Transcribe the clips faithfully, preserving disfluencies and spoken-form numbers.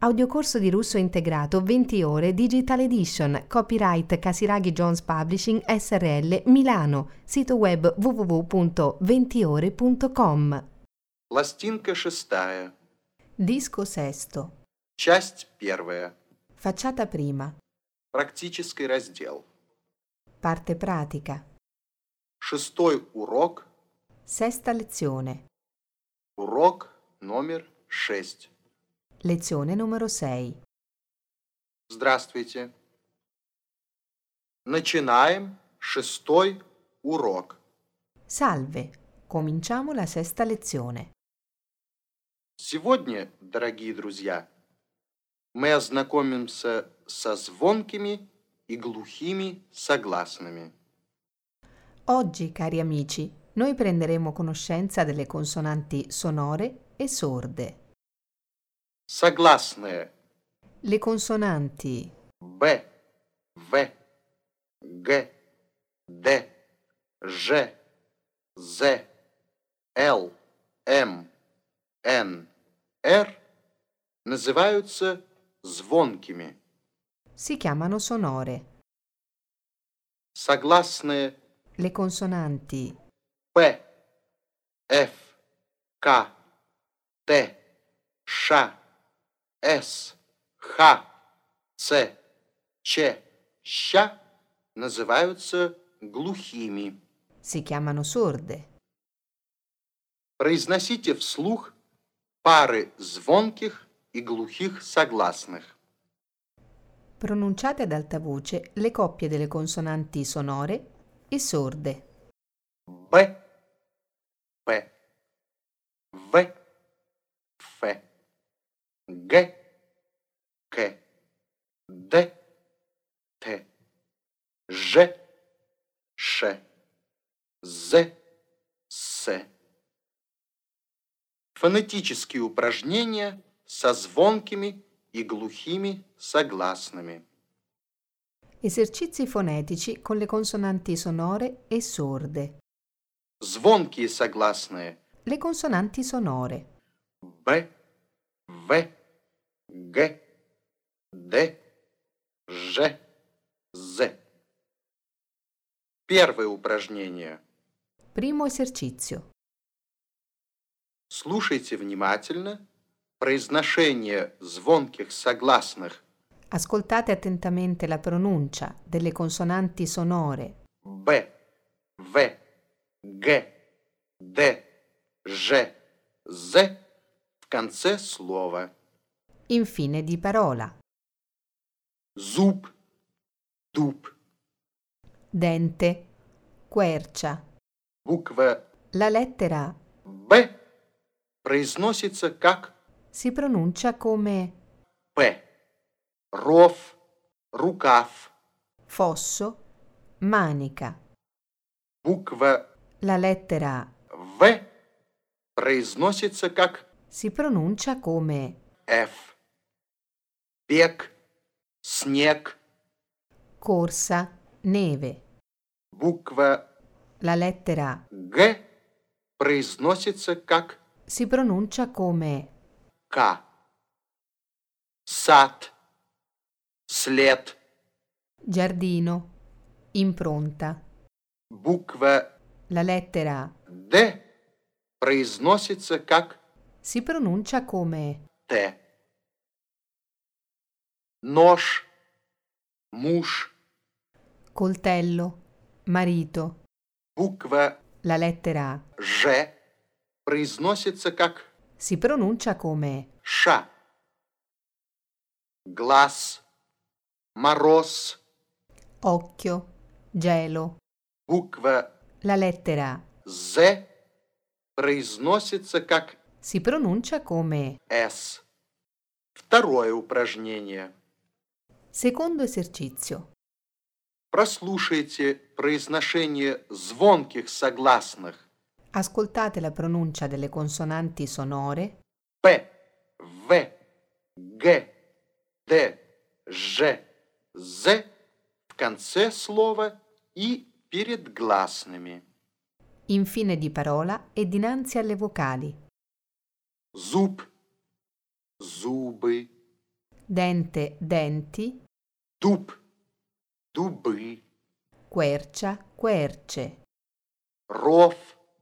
Audiocorso di russo integrato venti ore Digital Edition, copyright Casiraghi Jones Publishing S R L Milano, sito web w w w punto ventiore punto com. Пластинка шестая. Disco sesto. Часть первая. Facciata prima. Практический раздел. Parte pratica. Шестой урок. Sesta lezione. Урок номер шесть. Lezione numero sei. Здравствуйте. Начинаем шестой урок. Salve. Cominciamo la sesta lezione. Сегодня, дорогие друзья, мы ознакомимся со звонкими и глухими согласными. Oggi, cari amici, noi prenderemo conoscenza delle consonanti sonore e sorde. Согласные. Le consonanti Б, В, Г, Д, Ж, З, Л, М, Н, Р называются звонкими. si chiamano sonore. Согласные Le consonanti П, Ф, К, Т, Ш, С, Х, Ц, Ч, Щ называются глухими. si chiamano sorde. Произносите вслух пары звонких и глухих согласных. Pronunciate ad alta voce le coppie delle consonanti sonore e sorde. Б, П, В, Ф, Г, К, Д, Т, Ж, Ш, З, С. Фонетические упражнения со звонкими и глухими согласными. Esercizi fonetici con le consonanti sonore e sorde. Звонкие согласные. Le consonanti sonore. Б, В, Г, Д, Ж, З. Первое упражнение. Primo esercizio. Слушайте внимательно произношение звонких согласных Ascoltate attentamente la pronuncia delle consonanti sonore Б, В, Г, Д, Ж, З в конце слова. in fine di parola. Зуб, дуб. Dente, quercia. Буква La lettera Б произносится как si pronuncia come П. Ров, рукав. fosso, manica. Буква La lettera В произносится как si pronuncia come Ф. Бег, снег. corsa, neve. Буква La lettera Г произносится как si pronuncia come К. Сад, след. giardino, impronta. Буква La lettera Д произносится как si pronuncia come Т. Нож, муж. coltello, marito. Буква La lettera Ж произносится как si pronuncia come Ш. Глаз, мороз. occhio, gelo. Буква La lettera З произносится как si pronuncia come С. Второе упражнение. secondo esercizio. Прослушайте произношение звонких согласных Ascoltate la pronuncia delle consonanti sonore П, В, Г, Д, Ж, З в конце слова и перед гласными. in fine di parola e dinanzi alle vocali. Зуб, зубы. dente, denti, дуб, дубы, quercia, querce, ров,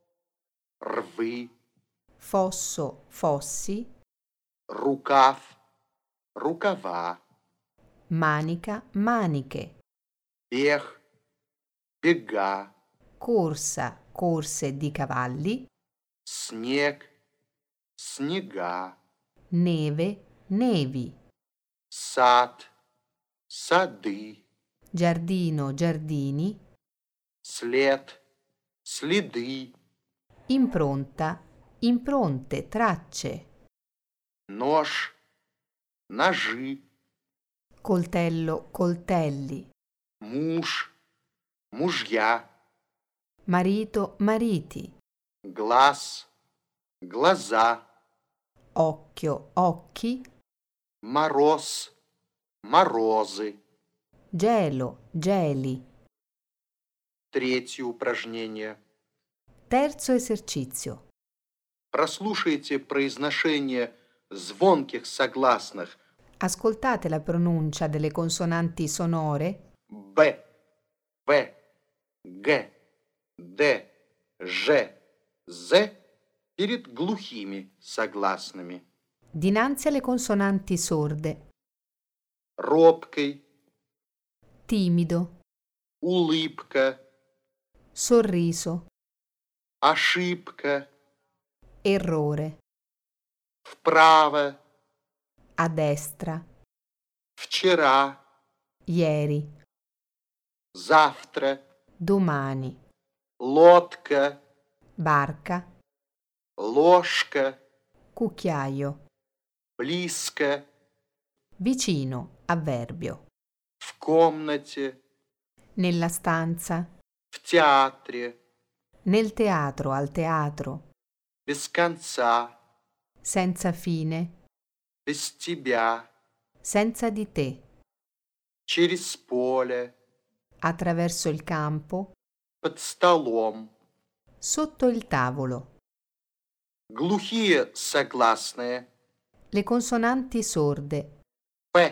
рвы, fosso, fossi, рукав, рукава, manica, maniche, бег, бега, corsa, corse di cavalli, снег, снега, neve, nevi, сад, сады, giardino, giardini, след, следы, impronta, impronte, tracce, нож, ножи, coltello, coltelli, муж, мужья, marito, mariti, глаз, глаза, occhio, occhi, мороз, морозы. gelo, geli. Третье упражнение. Terzo esercizio. Прослушайте произношение звонких согласных Ascoltate la pronuncia delle consonanti sonore Б, П, Г, Д, Ж, З перед глухими согласными. dinanzi alle consonanti sorde. Робкой, Timido, улыбка, sorriso, ошибка, errore, вправо, a destra, вчера, ieri, завтра, domani, лодка, barca, ложка, cucchiaio, близко, vicino, avverbio, в комнате, nella stanza, в театре, nel teatro, al teatro, без конца, senza fine, без тебя, senza di te, через поле, attraverso il campo, под столом. sotto il tavolo. Глухие согласные Le consonanti sorde. П,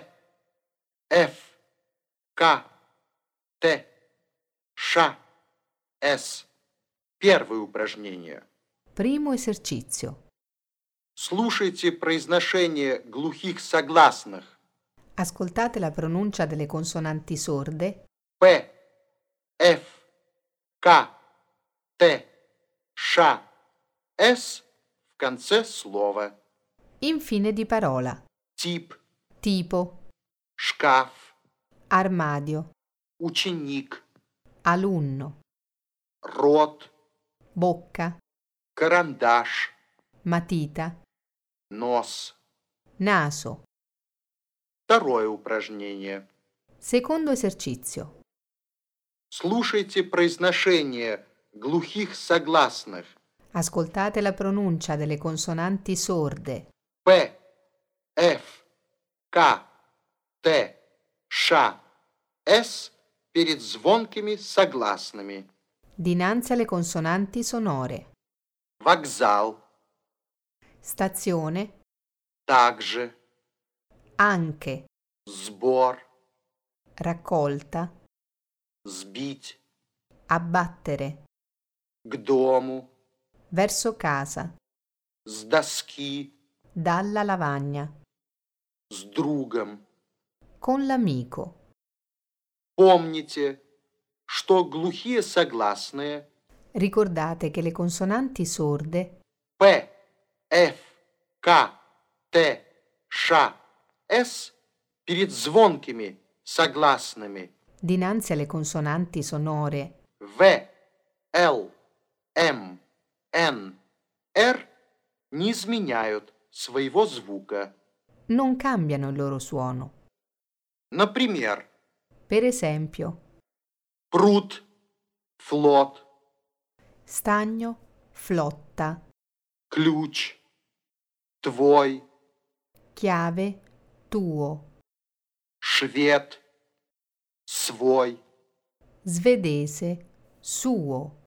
Ф, К, Т, Ш, С. Первое упражнение. Primo esercizio. Слушайте произношение глухих согласных Ascoltate la pronuncia delle consonanti sorde П, Ф, К, Т, Ш, С в конце слова. in fine di parola. Тип, Tipo, шкаф, armadio, ученик, alunno, рот, bocca, карандаш, matita, нос. naso. Второе упражнение. Secondo esercizio. Слушайте произношение глухих согласных Ascoltate la pronuncia delle consonanti sorde П, Ф, К, Т, Ш, С перед звонкими согласными. dinanzi alle consonanti sonore. Вокзал, Stazione, также, anche, сбор, raccolta, сбить, abbattere, к дому, verso casa, с доски, dalla lavagna, с другом. con l'amico. Помните, что глухие согласные Ricordate che le consonanti sorde П, Ф, К, Т, Ш, С перед звонкими согласными dinanzi alle consonanti sonore В, Л, М, Н, Р не изменяют своего звука. non cambiano il loro suono. Например, Per esempio, пруд, флот, stagno, flotta, ключ, твой, chiave, tuo, швед, свой. svedese, suo.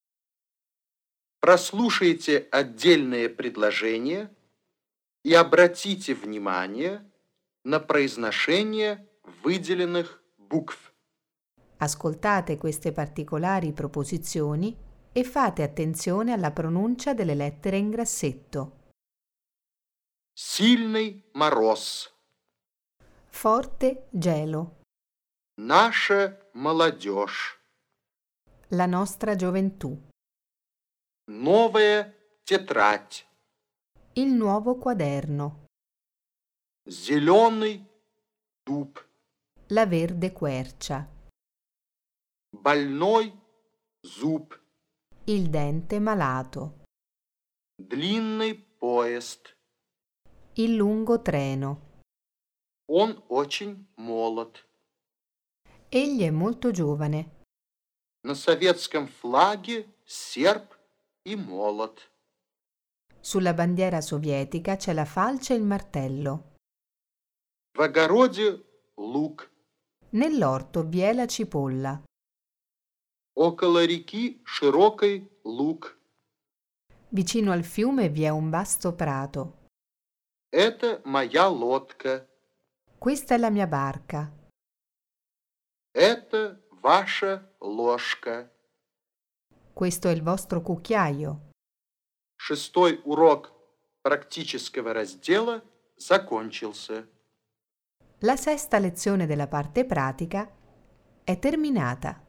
Прослушайте отдельные предложения и обратите внимание на произношение выделенных букв. Ascoltate queste particolari proposizioni e fate attenzione alla pronuncia delle lettere in grassetto. Сильный мороз. Forte gelo. Наша молодежь. La nostra gioventù. Новая тетрадь. Il nuovo quaderno. Зеленый дуб. La verde quercia. Больной зуб. Il dente malato. Длинный поезд. Il lungo treno. Он очень молод. Egli è molto giovane. На советском флаге серп и молот. Sulla bandiera sovietica c'è la falce e il martello. В огороде лук. Nell'orto vi è la cipolla. Около реки широкий луг. Vicino al fiume vi è un vasto prato. Это моя лодка. Questa è la mia barca. Это ваша ложка. Questo è il vostro cucchiaio. Шестой урок практического раздела закончился. La sesta lezione della parte pratica è terminata.